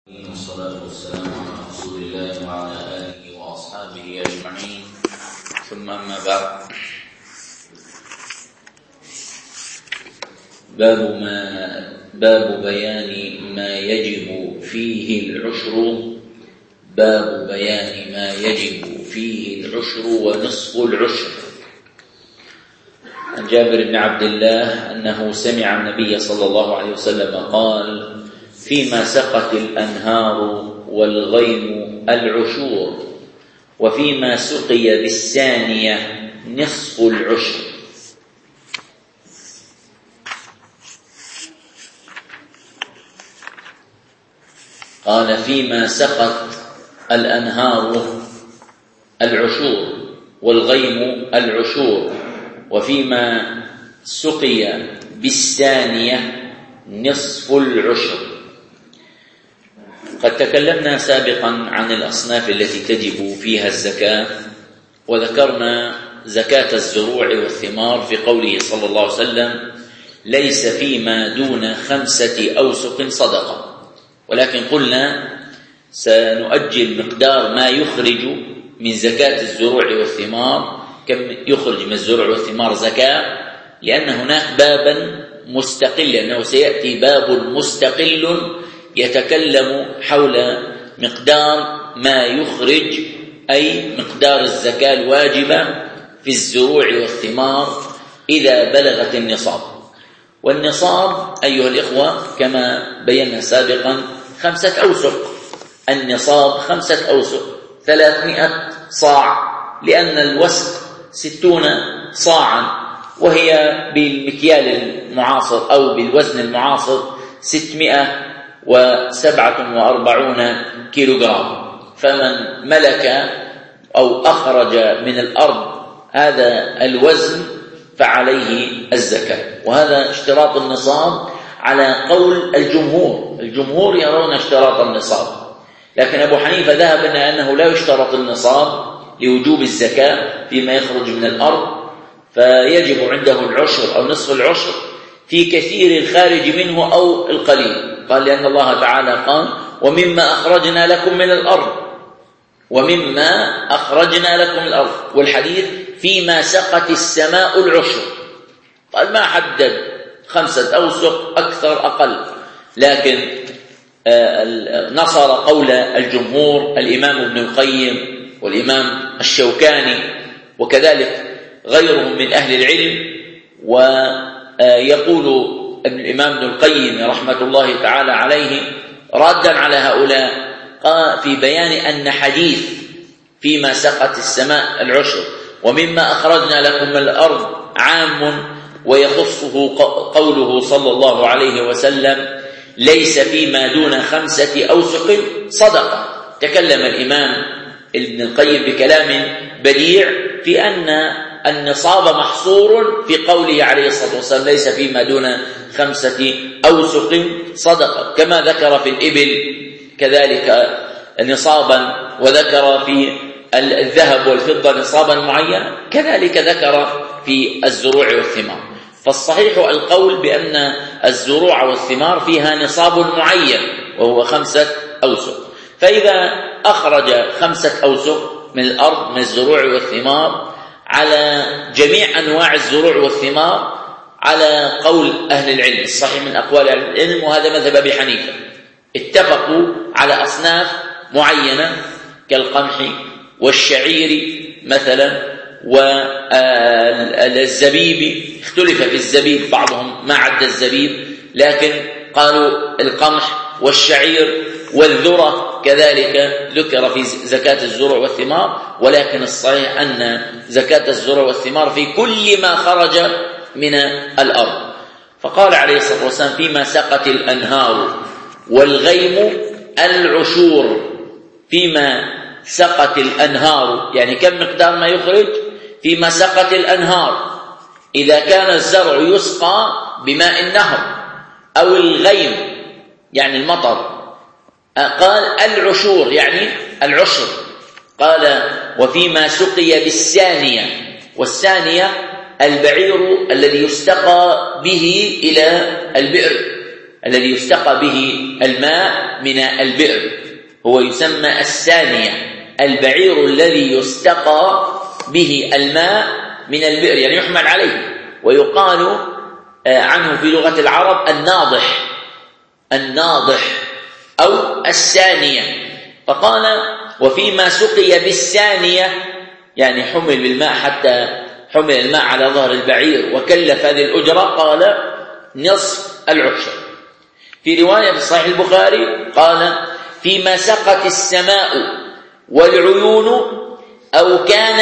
والصلاة والسلام على رسول الله وعلى آله وأصحابه أجمعين، ثم أما بعد. باب بيان ما يجب فيه العشر. باب بيان ما يجب فيه العشر ونصف العشر. عن جابر بن عبد الله أنه سمع النبي صلى الله عليه وسلم قال: فيما سقت الأنهار والغيم العشور، وفيما سقي بالثانية نصف العشر. قال: فيما سقت الأنهار العشور والغيم العشور، وفيما سقي بالثانية نصف العشر. قد تكلمنا سابقا عن الأصناف التي تجب فيها الزكاة، وذكرنا زكاة الزروع والثمار في قوله صلى الله عليه وسلم: ليس فيما دون 5 أوسق صدقة. ولكن قلنا سنؤجل مقدار ما يخرج من زكاة الزروع والثمار، كم يخرج من الزروع والثمار زكاة، لأن هناك بابا مستقل، لأنه سيأتي باب مستقل يتكلم حول مقدار ما يخرج، أي مقدار الزكاة الواجبة في الزروع والثمار إذا بلغت النصاب. والنصاب أيها الإخوة كما بينا سابقا 5 أوسق. النصاب 5 أوسق، 300 صاع، لأن الوسق 60 صاعا، وهي بالمكيال المعاصر أو بالوزن المعاصر 647 كيلوغرام. فمن ملك أو أخرج من الأرض هذا الوزن فعليه الزكاة. وهذا اشتراط النصاب على قول الجمهور. الجمهور يرون اشتراط النصاب، لكن أبو حنيفة ذهب إلى أنه لا يشترط النصاب لوجوب الزكاة فيما يخرج من الأرض، فيجب عنده العشر أو نصف العشر في كثير الخارج منه أو القليل. قال: لأن الله تعالى قال: ومما أخرجنا لكم من الأرض، ومما أخرجنا لكم من الأرض. والحديث: فيما سقت السماء العشر. قال ما حدد 5 أوسق أكثر أقل، لكن نصر قول الجمهور الإمام ابن القيم والإمام الشوكاني وكذلك غيرهم من أهل العلم. ويقول الإمام ابن القيم رحمة الله تعالى عليه رادا على هؤلاء في بيان أن حديث فيما سقت السماء العشر ومما أخرجنا لكم من الأرض عام، ويخصه قوله صلى الله عليه وسلم: ليس فيما دون 5 أوسق صدقة. تكلم الإمام ابن القيم بكلام بديع في أن النصاب محصور في قوله عليه الصلاة والسلام: ليس فيما دون 5 أوسق صدقة، كما ذكر في الإبل كذلك نصابا، وذكر في الذهب والفضة نصابا معينا، كذلك ذكر في الزروع والثمار. فالصحيح القول بأن الزروع والثمار فيها نصاب معين وهو 5 أوسق. فإذا أخرج 5 أوسق من الأرض من الزروع والثمار على جميع أنواع الزروع والثمار على قول أهل العلم الصحيح من أقوال أهل العلم، وهذا مذهب أبي حنيفة، اتفقوا على أصناف معينة كالقمح والشعير مثلا والزبيب. اختلف في الزبيب، بعضهم ما عد الزبيب، لكن قالوا القمح والشعير والذرة كذلك ذكر في زكاة الزروع والثمار. ولكن الصحيح أن زكاة الزروع والثمار في كل ما خرج من الأرض. فقال عليه الصلاة والسلام: فيما سقت الأنهار والغيم العشور. فيما سقت الأنهار يعني كم مقدار ما يخرج؟ فيما سقت الأنهار، إذا كان الزرع يسقى بماء النهر، أو الغيم يعني المطر. قال العشور يعني العشر. قال: وفيما سقي بالثانية. والثانية البعير الذي يستقى به إلى البئر، الذي يستقى به الماء من البئر هو يسمى السانية، البعير الذي يستقى به الماء من البئر، يعني يحمل عليه، ويقال عنه في لغة العرب الناضح أو السانية. فقال وفيما سقي بالسانية، يعني حمل بالماء حتى حمل الماء على ظهر البعير وكلف هذه الأجرة، قال نصف العشر. في رواية في صحيح البخاري قال فيما سقت السماء والعيون أو كان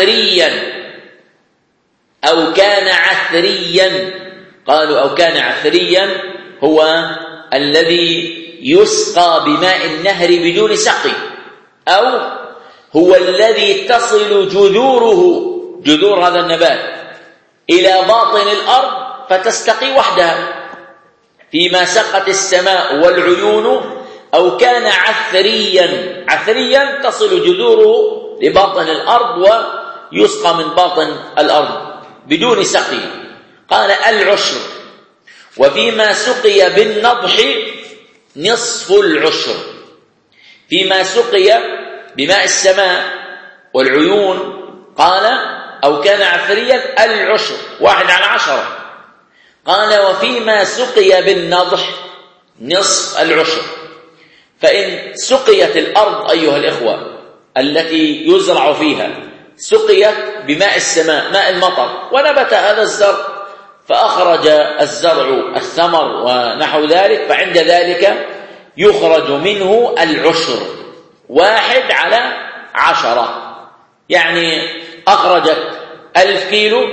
عثريا قالوا أو كان عثريا هو الذي يسقى بماء النهر بدون سقي، أو هو الذي تصل جذور هذا النبات إلى باطن الأرض فتستقي وحدها. فيما سقت السماء والعيون أو كان عثريا تصل جذوره لباطن الأرض ويسقى من باطن الأرض بدون سقي، قال العشر. وفيما سقي بالنضح نصف العشر. فيما سقي بماء السماء والعيون قال أو كان عثريا العشر 1/10. قال وفيما سقي بالنضح نصف العشر. فإن سقيت الأرض أيها الإخوة التي يزرع فيها، سقيت بماء السماء ماء المطر ونبت هذا الزرع فأخرج الزرع الثمر ونحو ذلك، فعند ذلك يخرج منه العشر 1/10. يعني أخرجت 1000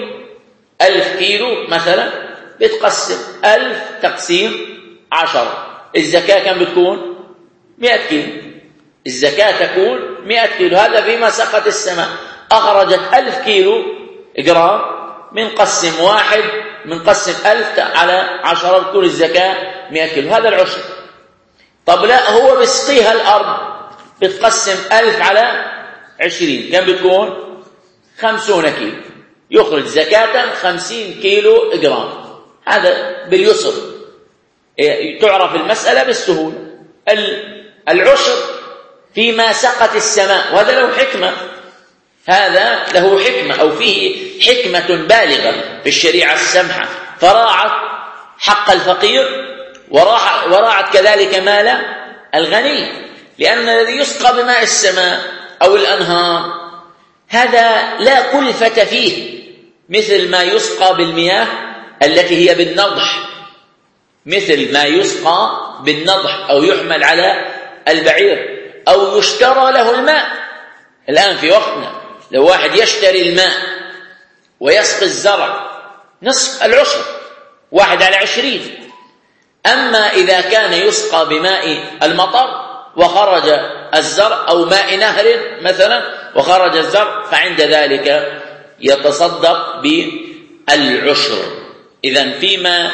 كيلو مثلا، بتقسم 1000 تقسيم 10. الزكاة كم بتكون؟ 100 كيلو. الزكاة تكون 100 كيلو. هذا فيما سقت السماء، أخرجت 1000 كيلو جرام، بنقسم 1 بنقسم 1000 على 10 بتكون الزكاة 100 كيلو. هذا العشر. طب لا، هو بيسقيها الأرض، بتقسم 1000 على 20 كم بتكون؟ 50 كيلو. يخرج زكاة 50 كيلو جرام. هذا باليسر، تعرف المسألة بالسهولة. العشر فيما سقت السماء، وهذا له حكمة، هذا له حكمة أو فيه حكمة بالغة في الشريعة السمحة، فراعت حق الفقير وراعت كذلك مال الغني. لأن الذي يسقى بماء السماء أو الأنهار هذا لا كلفة فيه، مثل ما يسقى بالمياه التي هي بالنضح، مثل ما يسقى بالنضح أو يحمل على البعير أو يشترى له الماء. الآن في وقتنا لو واحد يشتري الماء ويسقي الزرع نصف العشر 1/20. أما إذا كان يسقى بماء المطر وخرج الزرع أو ماء نهر مثلا وخرج الزرع، فعند ذلك يتصدق بالعشر. إذن فيما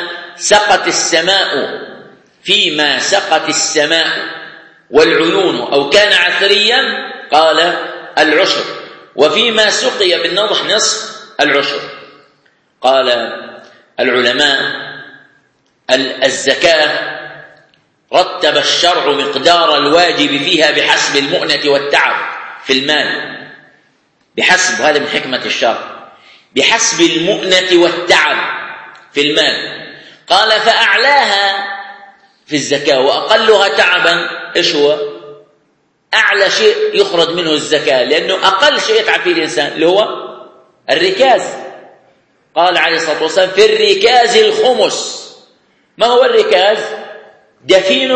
سقت السماء والعيون أو كان عثريا قال العشر. وفيما سقي بالنضح نصف العشر. قال العلماء الزكاة رتب الشرع مقدار الواجب فيها بحسب المؤنة والتعب في المال، بحسب، هذا من حكمة الشرع، بحسب المؤنة والتعب في المال. قال فأعلاها في الزكاة وأقلها تعبا إيش هو؟ أعلى شيء يخرج منه الزكاة، لأنه أقل شيء يتعب فيه الإنسان اللي هو الركاز. قال عليه الصلاة والسلام في الركاز الخمس. ما هو الركاز؟ دفين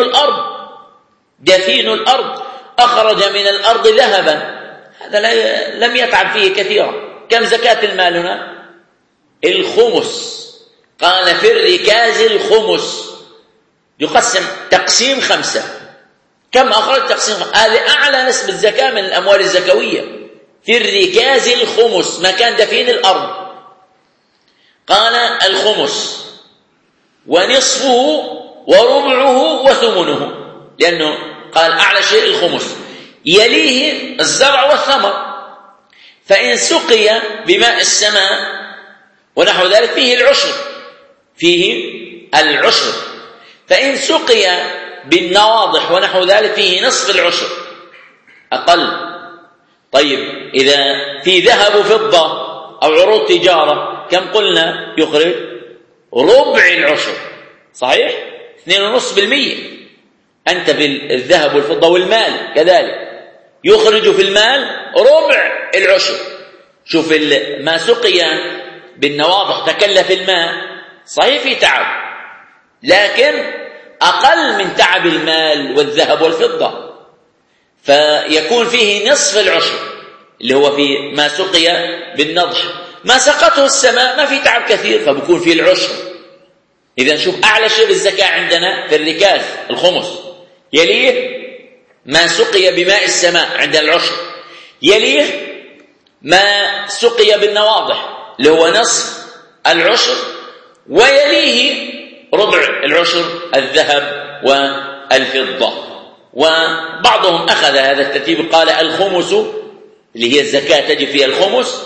الأرض أخرج من الأرض ذهبا، هذا لم يتعب فيه كثيرا. كم زكاة المال هنا؟ الخمس. قال في الركاز الخمس، يقسم تقسيم 5. كم أخرج؟ تقسيم 5. هذه أعلى نسبة زكاة من الأموال الزكوية. في الركاز الخمس، مكان دفين الأرض. قال الخمس ونصفه وربعه وثمنه، لأنه قال أعلى شيء الخمس، يليه الزرع والثمر. فإن سقي بماء السماء ونحو ذلك فيه العشر. فإن سقي بالنواضح ونحو ذلك فيه نصف العشر أقل. طيب إذا في ذهب وفضة أو عروض تجارة كم قلنا يخرج؟ ربع العشر، صحيح؟ 2.5%. أنت بالذهب والفضة والمال كذلك يخرج في المال ربع العشر. شوف ما سقي بالنواضح تكلف الماء، صحيح في تعب، لكن أقل من تعب المال والذهب والفضة، فيكون فيه نصف العشر اللي هو في ما سقي بالنضح. ما سقته السماء ما في تعب كثير فبكون فيه العشر. إذن شوف أعلى شيء بالزكاة عندنا في الركاز الخمس، يليه ما سقي بماء السماء عند العشر، يليه ما سقي بالنواضح اللي هو نصف العشر، ويليه ربع العشر الذهب والفضة. وبعضهم أخذ هذا الترتيب قال الخمس اللي هي الزكاة تجب فيها الخمس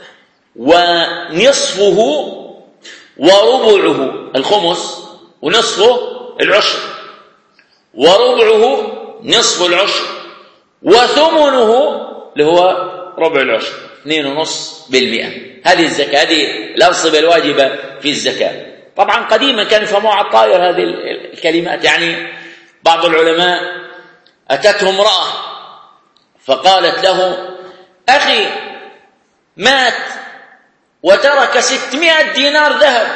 ونصفه وربعه، الخمس ونصفه العشر، وربعه نصف العشر، وثمنه اللي هو ربع العشر 2.5%. هذه الزكاة، هذه الأنصبة الواجبة في الزكاة. طبعا قديما كانوا يفهموها على الطائر هذه الكلمات. يعني بعض العلماء أتته امرأة فقالت له أخي مات وترك 600 دينار ذهب،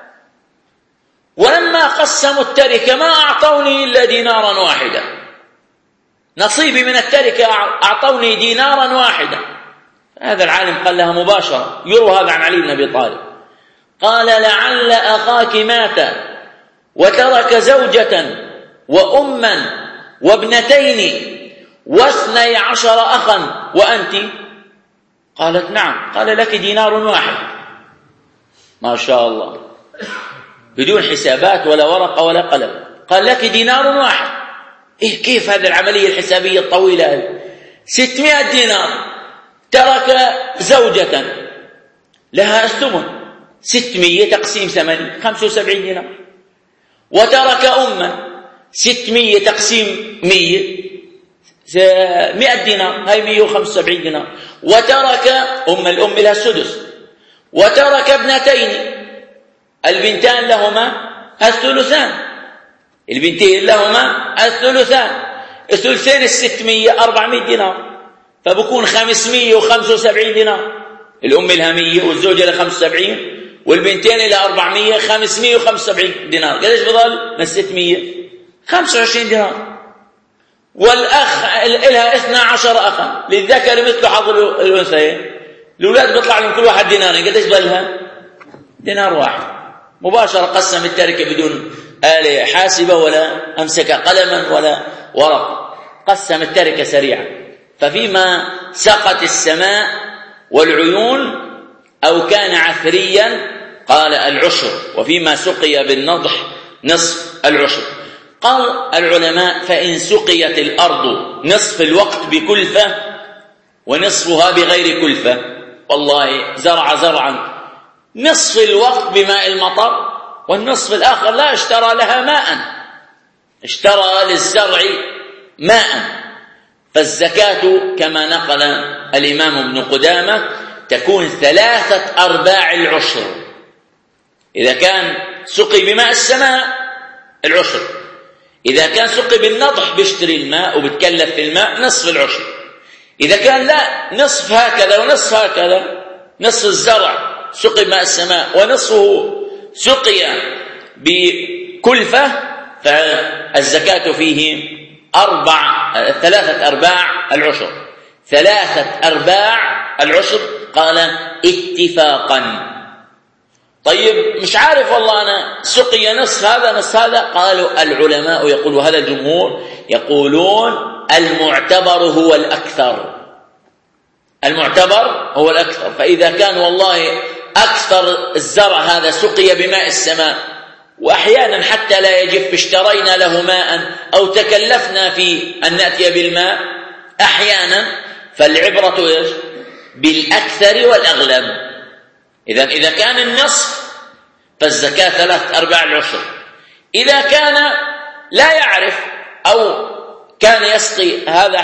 ولما قسموا التركة ما أعطوني إلا دينارا واحدا، نصيبي من التركة أعطوني دينارا واحدا. هذا العالم قال لها مباشرة، يروى هذا عن علي بن أبي طالب، قال لعل أخاك مات وترك زوجة وأما وابنتين و12 أخا وأنت؟ قالت نعم. قال لك دينار واحد. ما شاء الله، بدون حسابات ولا ورقة ولا قلم، قال لك دينار واحد. إيه كيف هذه العملية الحسابية الطويلة هذه؟ 600 دينار، ترك زوجة لها الثمن، 600 تقسيم 8 75 دينار، وترك أما 600 تقسيم 100 دينار، هاي 175 دينار، وترك الأم لها السدس، وترك ابنتين، البنتان لهما الثلثان، البنتين لهما الثلثان، الثلثين 600 400 دينار، فبكون 575 دينار. الأم لها 100 والزوجة لها 75 والبنتين لها 400 575 دينار. قديش بضل من 600؟ 25 دينار. والأخ لها 12 أخا للذكر مثل حظ الأنثيين، الأولاد بيطلع لهم كل واحد دينارين، قديش بضلها؟ دينار واحد. مباشرة قسم التركة بدون آلة حاسبة ولا أمسك قلما ولا ورق، قسم التركة سريعا. ففيما سقت السماء والعيون أو كان عثريا قال العشر، وفيما سقي بالنضح نصف العشر. قال العلماء فإن سقيت الأرض نصف الوقت بكلفة ونصفها بغير كلفة، والله زرع زرعا نصف الوقت بماء المطر والنصف الآخر لا اشترى لها ماء، اشترى للزرع ماء، فالزكاة كما نقل الإمام ابن قدامة تكون 3/4 العشر. إذا كان سقي بماء السماء العشر، إذا كان سقي بالنضح بيشتري الماء وبتكلف في الماء نصف العشر، إذا كان لا نصف هكذا ونصف هكذا، نصف الزرع سقي بماء السماء ونصفه سقي بكلفة، فالزكاة فيه 3/4 العشر. 3/4 العشر قال اتفاقا. طيب مش عارف والله أنا سقي نصف هذا نصف هذا، قالوا العلماء يقولوا هذا الجمهور يقولون المعتبر هو الأكثر، المعتبر هو الأكثر. فإذا كان والله أكثر الزرع هذا سقي بماء السماء وأحيانا حتى لا يجف اشترينا له ماء أو تكلفنا في أن نأتي بالماء أحيانا، فالعبرة إيش؟ بالأكثر والأغلب. إذا كان النصف فالزكاة 3/4 العشر، إذا كان لا يعرف أو كان يسقي هذا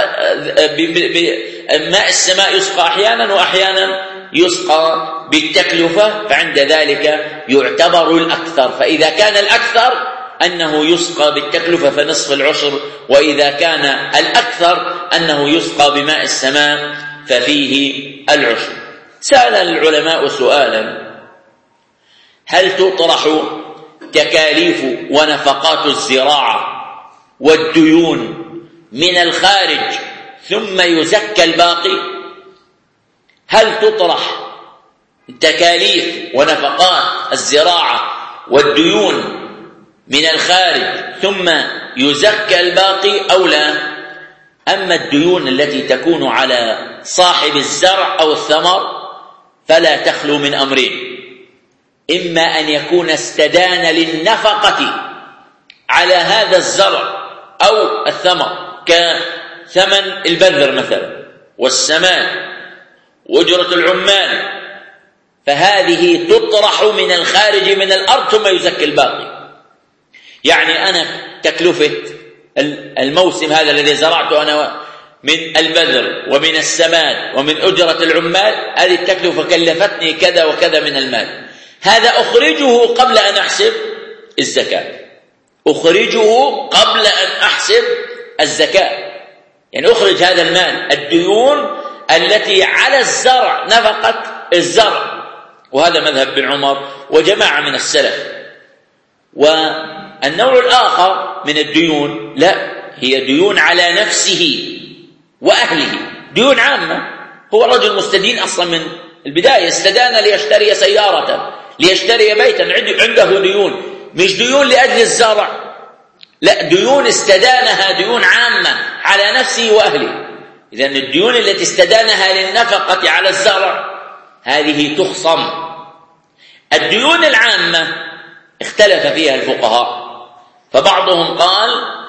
ماء السماء يسقى أحيانا وأحيانا يسقى بالتكلفة، فعند ذلك يعتبر الأكثر. فإذا كان الأكثر أنه يسقى بالتكلفة فنصف العشر، وإذا كان الأكثر أنه يسقى بماء السماء ففيه العشر. سأل العلماء سؤالا: هل تطرح تكاليف ونفقات الزراعة والديون من الخارج ثم يزكى الباقي؟ هل تطرح تكاليف ونفقات الزراعة والديون من الخارج ثم يزكى الباقي أو لا؟ أما الديون التي تكون على صاحب الزرع أو الثمر فلا تخلو من أمرين: إما أن يكون استدان للنفقة على هذا الزرع أو الثمر كثمن البذر مثلا والسماد وأجرة العمال، فهذه تطرح من الخارج من الأرض ثم يزكى الباقي. يعني أنا تكلفة الموسم هذا الذي زرعته أنا من البذر ومن السماد ومن أجرة العمال، هذه التكلفة كلفتني كذا وكذا من المال، هذا أخرجه قبل أن أحسب الزكاة، أخرجه قبل أن أحسب الزكاة. يعني أخرج هذا المال، الديون التي على الزرع، نفقة الزرع، وهذا مذهب ابن عمر وجماعة من السلف. والنوع الآخر من الديون لا، هي ديون على نفسه وأهله، ديون عامة. هو رجل مستدين أصلا من البداية، استدان ليشتري سيارة، ليشتري بيتا، عنده ديون، مش ديون لأجل الزرع، لا، ديون استدانها ديون عامة على نفسه وأهله. إذن الديون التي استدانها للنفقة على الزرع هذه تخصم. الديون العامة اختلف فيها الفقهاء، فبعضهم قال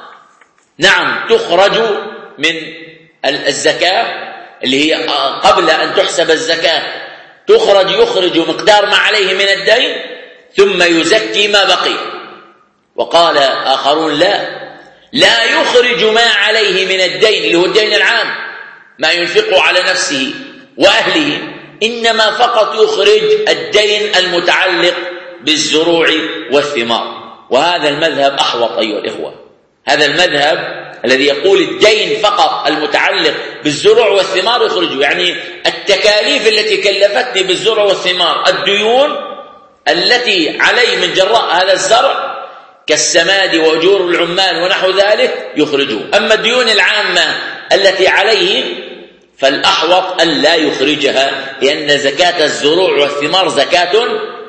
نعم تخرج من الزكاة اللي هي قبل أن تحسب الزكاة، يخرج مقدار ما عليه من الدين ثم يزكي ما بقي. وقال آخرون لا يخرج ما عليه من الدين اللي هو الدين العام، ما ينفقه على نفسه وأهله، إنما فقط يخرج الدين المتعلق بالزروع والثمار. وهذا المذهب أحوط أيها الإخوة، هذا المذهب الذي يقول الدين فقط المتعلق بالزروع والثمار يخرجه، يعني التكاليف التي كلفتني بالزروع والثمار، الديون التي علي من جراء هذا الزرع كالسماد وأجور العمال ونحو ذلك يخرجه. أما الديون العامة التي عليه فالأحوط أن لا يخرجها، لأن زكاة الزروع والثمار زكاة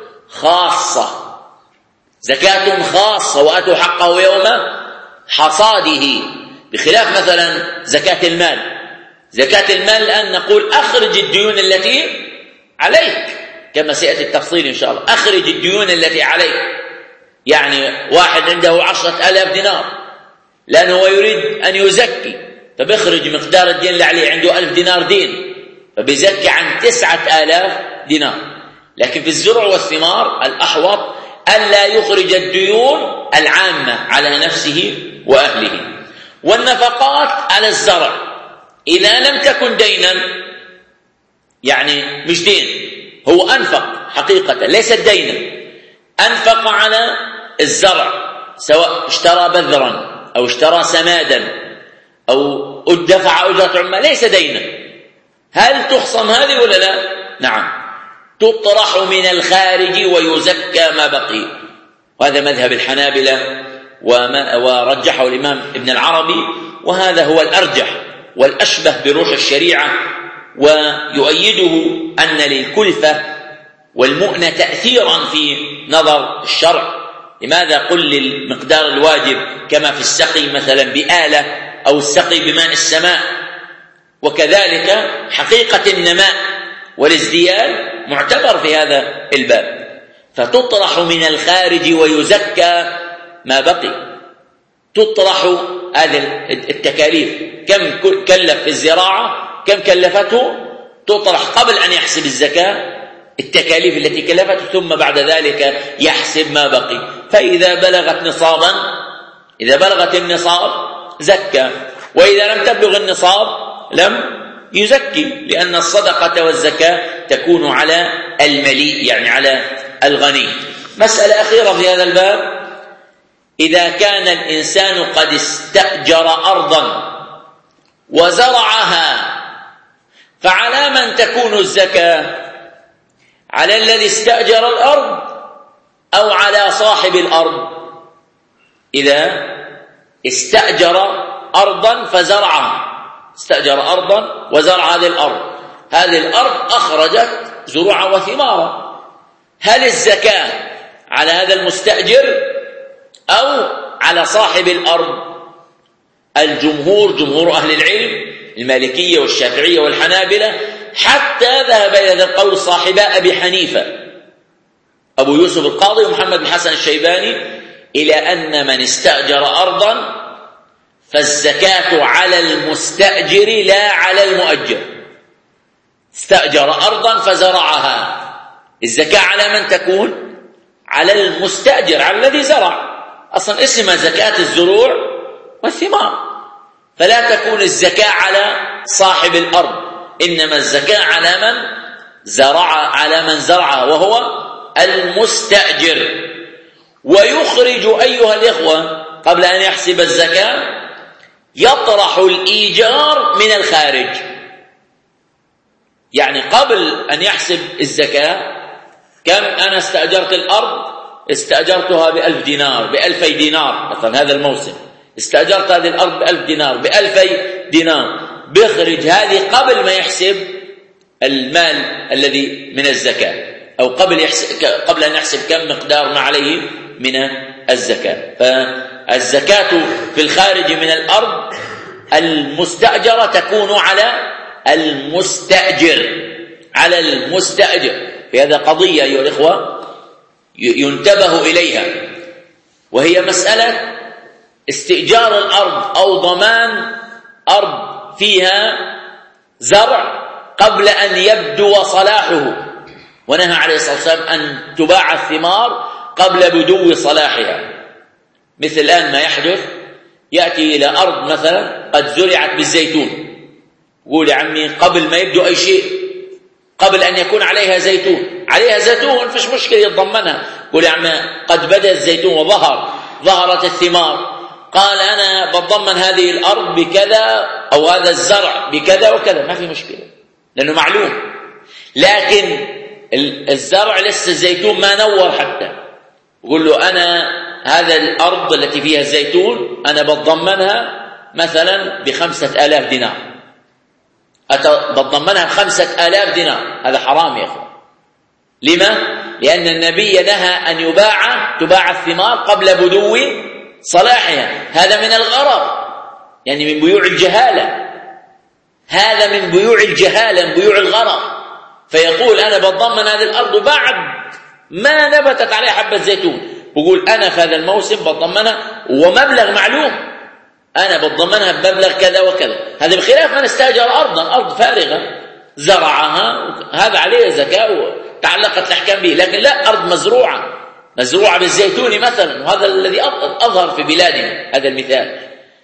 خاصة، زكاة خاصة، وآتوا حقه يوم حصاده، بخلاف مثلا زكاة المال. زكاة المال الآن نقول أخرج الديون التي عليك، كما سيأتي التفصيل إن شاء الله، أخرج الديون التي عليك. يعني واحد عنده 10,000 دينار لأنه هو يريد أن يزكي، فبيخرج مقدار الدين اللي عليه، عنده 1000 دينار دين، فبيزكي عن 9,000 دينار. لكن في الزرع والثمار الأحوط ألا يخرج الديون العامة على نفسه وأهله. والنفقات على الزرع إذا لم تكن دينا، يعني مش دين، هو أنفق حقيقة ليست دينا، أنفق على الزرع، سواء اشترى بذرا أو اشترى سمادا أو دفع أجرة عمال، ليس دينا. هل تخصم هذه ولا لا؟ نعم، تطرح من الخارج ويزكى ما بقي. وهذا مذهب الحنابلة ورجحه الإمام ابن العربي، وهذا هو الأرجح والأشبه بروح الشريعة، ويؤيده أن للكلفة والمؤنة تأثيرا في نظر الشرع. لماذا قل للمقدار الواجب كما في السقي مثلا بآلة أو السقي بماء السماء؟ وكذلك حقيقة النماء والازدياد معتبر في هذا الباب. فتطرح من الخارج ويزكى ما بقي. تطرح هذه التكاليف، كم كلف في الزراعة، كم كلفته، تطرح قبل أن يحسب الزكاة التكاليف التي كلفته، ثم بعد ذلك يحسب ما بقي. فإذا بلغت النصاب زكى، وإذا لم تبلغ النصاب لم يزكي، لأن الصدقة والزكاة تكون على المليء يعني على الغني. مسألة أخيرة في هذا الباب: إذا كان الإنسان قد استأجر أرضا وزرعها فعلى من تكون الزكاة؟ على الذي استأجر الأرض أو على صاحب الأرض؟ إذا استأجر أرضا فزرعها، استأجر أرضا وزرع هذه الأرض أخرجت زروعا وثمارا، هل الزكاة على هذا المستأجر أو على صاحب الأرض؟ الجمهور، جمهور أهل العلم المالكية والشافعية والحنابلة، حتى ذهب إلى هذا القول صاحبا أبي حنيفة أبو يوسف القاضي ومحمد بن حسن الشيباني، إلى أن من استأجر أرضا فالزكاة على المستأجر لا على المؤجر. استأجر أرضا فزرعها، الزكاة على من تكون؟ على المستأجر، على الذي زرع، أصلا اسمها زكاة الزروع والثمار، فلا تكون الزكاة على صاحب الأرض، إنما الزكاة على من زرعها وهو المستأجر. ويخرج أيها الإخوة قبل أن يحسب الزكاة يطرح الإيجار من الخارج، يعني قبل أن يحسب الزكاة كم أنا استأجرت الأرض؟ استأجرتها ب1000 دينار، ب2000 دينار مثلا، هذا الموسم استأجرت هذه الأرض ب1000 دينار، ب2000 دينار، بيخرج هذه قبل ما يحسب المال الذي من الزكاة، أو قبل أن يحسب كم مقدار ما عليه من الزكاة. فالزكاة في الخارج من الأرض المستأجرة تكون على المستأجر. في هذا قضية أيها الإخوة ينتبه إليها، وهي مسألة استئجار الأرض أو ضمان أرض فيها زرع قبل أن يبدو صلاحه، ونهى عليه الصلاة والسلام أن تباع الثمار قبل بدو صلاحها. مثل الآن ما يحدث، يأتي إلى أرض مثلا قد زرعت بالزيتون، يقول يا عمي قبل ما يبدو أي شيء، قبل أن يكون عليها زيتون فيش مشكلة يتضمنها، يقول يا عمي قد بدأ الزيتون ظهرت الثمار، قال أنا بتضمن هذه الأرض بكذا أو هذا الزرع بكذا وكذا، ما في مشكلة لأنه معلوم. لكن الزرع لسه الزيتون ما نور حتى، يقول له أنا هذا الأرض التي فيها الزيتون أنا بتضمنها مثلا ب5000 دينار، بتضمنها ب5000 دينار، هذا حرام يا أخوان. لما؟ لأن النبي نهى أن تباع الثمار قبل بدو صلاحها، هذا من الغرر، يعني من بيوع الجهالة، هذا من بيوع الجهالة، من بيوع الغرر. فيقول أنا بتضمن هذه الأرض بعد ما نبتت عليها حبة زيتون، بقول أنا في هذا الموسم بتضمنها ومبلغ معلوم، أنا بتضمنها بمبلغ كذا وكذا. هذا بخلاف من استأجر أرض فارغة زرعها، هذا عليه زكاة وتعلقت الأحكام به، لكن لا، أرض مزروعة بالزيتون مثلا، وهذا الذي أظهر في بلادنا، هذا المثال،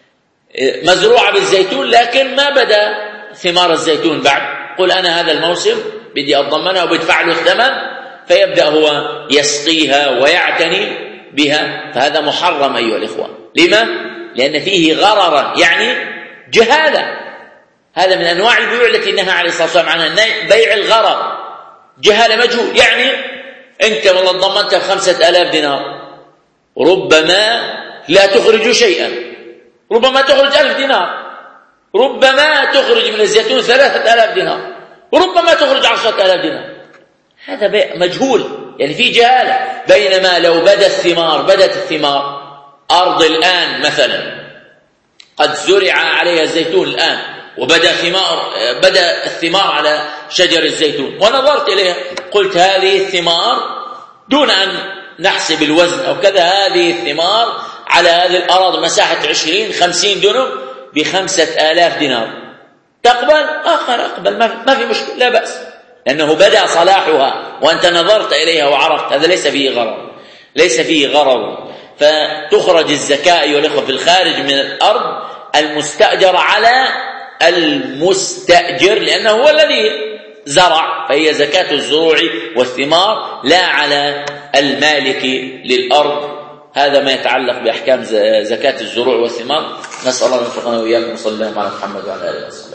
مزروعة بالزيتون لكن ما بدأ ثمار الزيتون بعد، قل أنا هذا الموسم بدي أتضمنها وبدفع له الثمن، فيبدأ هو يسقيها ويعتني بها، فهذا محرم أيها الإخوة. لما؟ لأن فيه غررا، يعني جهالة، هذا من أنواع البيوع التي نهى عليه الصلاة والسلام عنها، بيع الغرر، جهالة مجهول. يعني أنت والله ضمنتها ب5000 دينار، ربما لا تخرج شيئا، ربما تخرج 1000 دينار، ربما تخرج من الزيتون 3000 دينار، وربما تخرج 10000 دينار، هذا بيع مجهول، يعني في جهالة. بينما لو بدت الثمار، أرض الآن مثلا قد زرع عليها الزيتون الآن وبدأ الثمار على شجر الزيتون، ونظرت إليها قلت هذه الثمار دون أن نحسب الوزن أو كذا، هذه الثمار على هذه الأراضي مساحة 20-50 دنم ب5000 دينار، تقبل؟ أقبل، ما في مشكلة، لا بأس، لأنه بدأ صلاحها وأنت نظرت إليها وعرفت، هذا ليس فيه غرر. ليس فيه غرر. فتخرج الزكاة أيها الأخوة في الخارج من الأرض المستأجر على المستأجر، لأنه هو الذي زرع، فهي زكاة الزروع والثمار لا على المالك للأرض. هذا ما يتعلق بأحكام زكاة الزروع والثمار. نسأل الله أن يوفقنا وإياكم. صلى الله على محمد وعلى آله وصحبه.